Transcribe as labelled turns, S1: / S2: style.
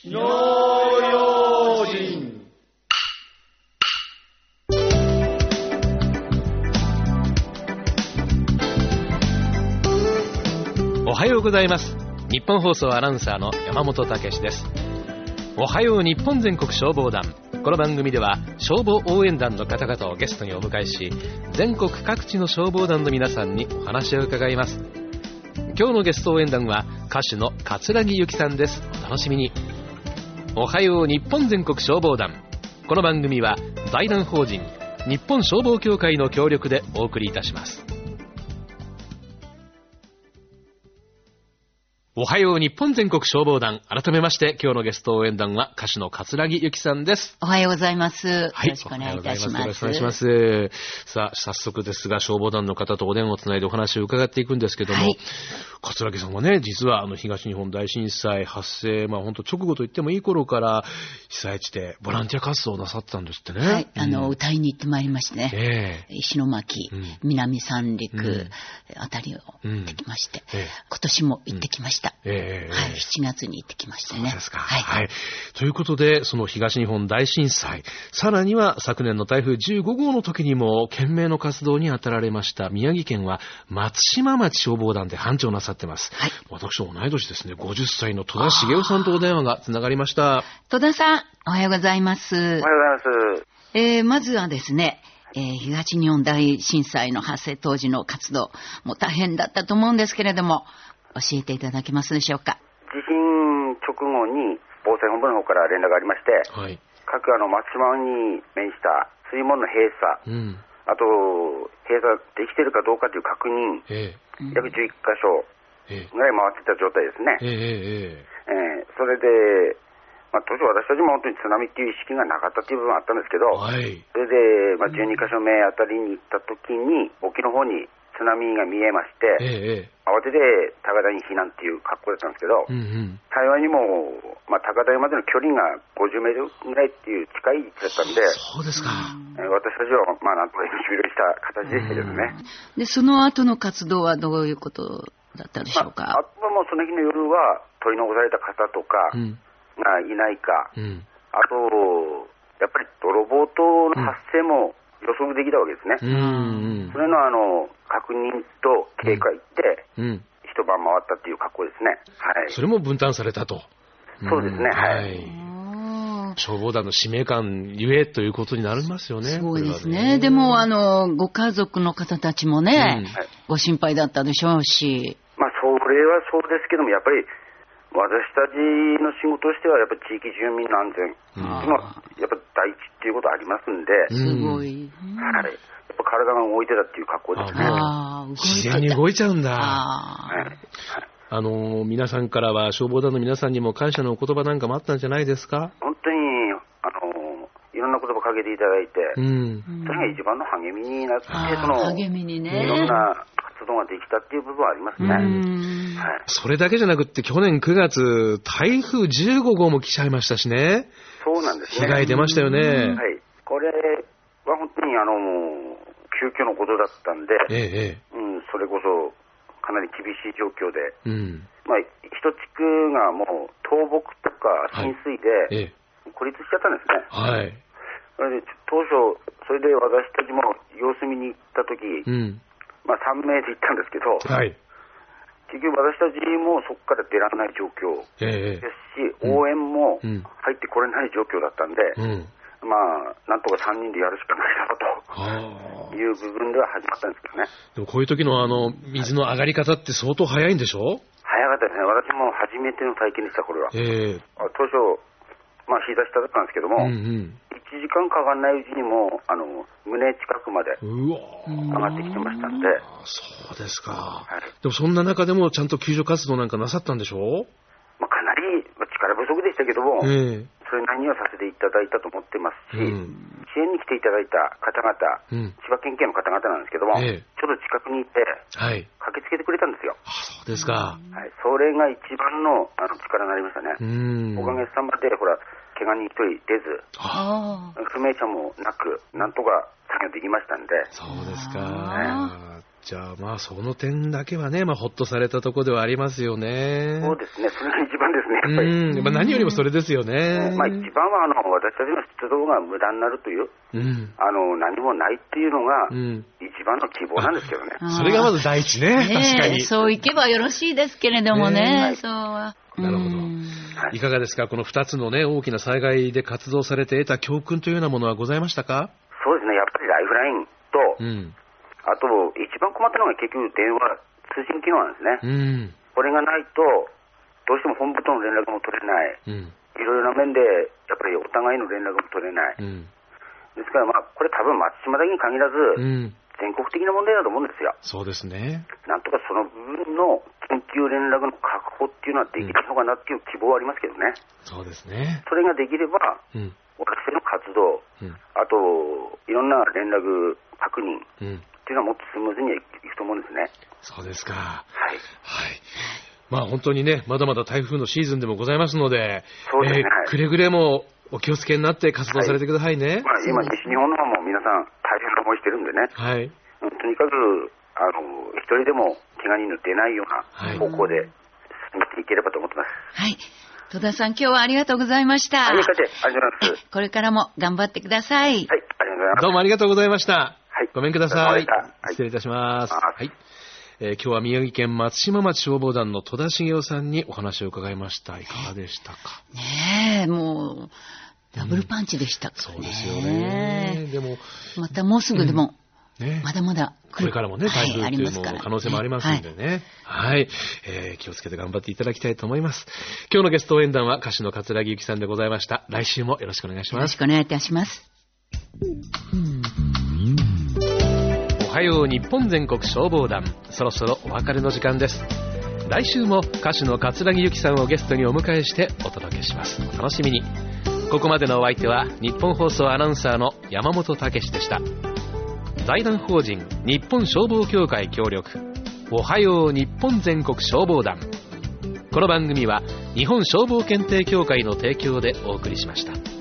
S1: 火の用心。
S2: おはようございます。日本放送アナウンサーの山本武史です。おはよう日本全国消防団。この番組では消防応援団の方々をゲストにお迎えし、全国各地の消防団の皆さんにお話を伺います。今日のゲスト応援団は歌手の桂木由紀さんです。お楽しみに。おはよう日本全国消防団。この番組は財団法人日本消防協会の協力でお送りいたします。おはよう日本全国消防団。改めまして今日のゲスト応援団は歌手の桂木由紀さんです。
S3: おはようござよろ
S2: はい、
S3: しくお願いいたします。
S2: よろしくお願いします。さあ、早速ですが消防団の方とお電話をつないでお話を伺っていくんですけども、はい、桂木さんはね、実は東日本大震災発生、本当直後と言ってもいい頃から被災地でボランティア活動をなさってたんですってね。
S3: はい、歌いに行ってまいりましてね、石巻、南三陸あたりを行ってきまして、今年も行ってきました。はい、7月に行ってきましたね。
S2: そうですか。はい。ということで、その東日本大震災、さらには昨年の台風15号の時にも懸命の活動に当たられました宮城県は松島町消防団で班長なさってます。はい、私同い年ですね。50歳の戸田茂雄さんとお電話がつながりました。
S3: 戸田さん、おはようございます。おはよう
S4: ございます。
S3: まずはですね、東日本大震災の発生当時の活動、もう大変だったと思うんですけれども、教えていただけますでしょうか。
S4: 地震直後に防災本部の方から連絡がありまして、はい、各松島に面した水門の閉鎖、あと閉鎖できているかどうかという確認、約11カ所ぐらい回ってた状態ですね。それで、当初私たちも本当に津波っていう意識がなかったっていう部分はあったんですけど、はい、それで、12カ所目あたりに行った時に沖の方に津波が見えまして、慌てて高台に避難っていう格好だったんですけど、幸いにも、高台までの距離が50メートルぐらいっていう近い位置だったんで、
S2: そうですか。
S4: 私たちはなんとか終了した形でしたけどね。
S3: で、その後の活動はどういうことだったでしょうか。
S4: あとはもうその日の夜は取り残された方とかがいないか、あとやっぱり泥棒等の発生も予測できたわけですね。それの確認と警戒で一晩回ったっていう格好ですね。はい。
S2: それも分担されたと。
S4: そうですね。はい。
S2: 消防団の使命感ゆえということになりますよね。
S3: そうですね。でもご家族の方たちもね、ご心配だったでしょうし。
S4: それはそうですけども、やっぱり私たちの仕事としてはやっぱり地域住民の安全っていうのはやっぱ第一っていうことありますんで、
S3: すごい、
S4: はい、やっぱ体が動いてたっていう格好ですね。
S2: 自然に動いちゃうんだ。皆さんからは消防団の皆さんにも感謝のお言葉なんかもあったんじゃないですか。
S4: 本当にいろんな言葉かけていただいて、それが一番の励みになって、
S3: 励みにね、
S4: いろんな活動ができたっていう部分はありますね。
S2: はい、それだけじゃなくって去年9月台風15号も来ちゃいましたしね。
S4: そうなんですね。
S2: 被害出ましたよね。はい。
S4: これは本当に急遽のことだったんで、それこそかなり厳しい状況で、一地区がもう倒木とか浸水で孤立しちゃったんですね。はい。それで当初それで私たちも様子見に行った時、3名で行ったんですけど、結局私たちもそこから出られない状況ですし、応援も入ってこれない状況だったんで、なんとか3人でやるしかないだろうという部分では始まったんですけどね。
S2: でもこういう時の水の上がり方って相当早いんでしょ？
S4: 早かったですね。私も初めての体験でした、これは。当初膝下だったんですけども、1時間かかんないうちにも胸近くまで上がってきてましたんで。
S2: そうですか。でもそんな中でもちゃんと救助活動なんかなさったんでしょう？
S4: かなり力不足でしたけども、それなりにはさせていただいたと思ってますし、支援に来ていただいた方々、千葉県警の方々なんですけども、ちょっと近くにいて、駆けつけてくれたんですよ。
S2: そうですか。
S4: それが一番の力になりましたね。おかげさまで、怪我人一人出ず、不明者もなく、なんとか作業できましたんで。
S2: そうですか。 じゃあまあその点だけはね、ほっとされたところではありますよね。
S4: そうですね、それが一番ですね、やっぱり。
S2: 何よりもそれですよね。
S4: 一番は私たちの出動が無駄になるという、何もないっていうのが一番の希望なんですけどね。
S2: それがまず第一ね、確かに。
S3: そういけばよろしいですけれどもね、そうは。
S2: なるほど。いかがですか、この2つのね、大きな災害で活動されて得た教訓というようなものはございましたか？
S4: そうですね、やっぱりライフラインと、あと一番困ったのが結局電話通信機能なんですね。これがないとどうしても本部との連絡も取れない、いろいろな面でやっぱりお互いの連絡も取れない、ですからこれ多分松島だけに限らず、全国的な問題だと思うんですよ。
S2: そうですね。
S4: なんとかその部分の緊急連絡の確保っていうのはできるのかなっていう希望はありますけどね。
S2: そうですね。
S4: それができれば、私の活動、あといろんな連絡確認っていうのはもっとスムーズにいくと思うんですね。
S2: そうですか。本当にね、まだまだ台風のシーズンでもございますので、くれぐれもお気をつけになって活動されてくださいね。
S4: 今西日本の方も皆さん大変な思いしてるんでね、とにかく一人でも怪我人の出ないような方向で進めていければと思ってます。
S3: 戸田さん、今日はありがとうございました。
S4: ありがとうございます。
S3: これからも頑張ってください。
S4: ありがとうございます。
S2: どうもありがとうございました。ごめんください。失礼いたします。今日は宮城県松島町消防団の戸田茂雄さんにお話を伺いました。いかがでしたか？
S3: もうダブルパンチでしたからね。
S2: そうですよね。でも
S3: またもうすぐでも、まだまだ
S2: これからもね、台風っていうの可能性もありますんでね。気をつけて頑張っていただきたいと思います。今日のゲスト応援団は歌手の桂木由紀さんでございました。来週もよろしくお願いします。
S3: よろしくお願いいたします。
S2: おはよう日本全国消防団、そろそろお別れの時間です。来週も歌手の桂木由紀さんをゲストにお迎えしてお届けします。お楽しみに。ここまでのお相手は日本放送アナウンサーの山本武史でした。財団法人日本消防協会協力、おはよう日本全国消防団。この番組は日本消防検定協会の提供でお送りしました。